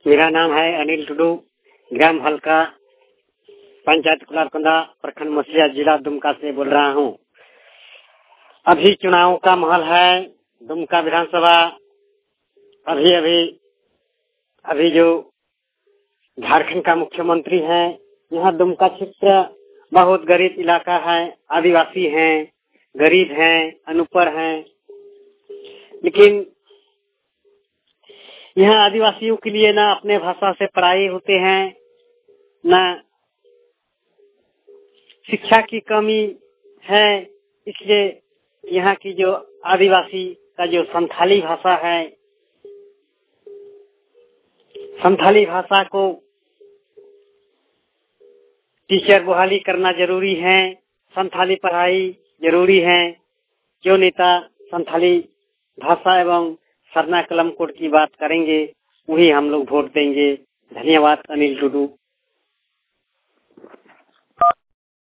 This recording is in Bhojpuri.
मेरा नाम है अनिल टुडू, ग्राम हल्का, पंचायत कुलारकुंदा, प्रखंड मछलिया, जिला दुमका से बोल रहा हूँ। अभी चुनाव का माहौल है। दुमका विधानसभा अभी जो झारखंड का मुख्यमंत्री है, यहाँ दुमका क्षेत्र बहुत गरीब इलाका है, आदिवासी हैं, गरीब हैं, अनपढ़ हैं। लेकिन यहाँ आदिवासियों के लिए ना अपने भाषा से पढ़ाई होते हैं, ना शिक्षा की कमी है। इसलिए यहाँ की जो आदिवासी का जो संथाली भाषा है, संथाली भाषा को टीचर बहाली करना जरूरी है, संथाली पढ़ाई जरूरी है। जो नेता संथाली भाषा एवं सरना कलम कोड की बात करेंगे, वही हम लोग वोट देंगे। धन्यवाद। अनिल टुडू।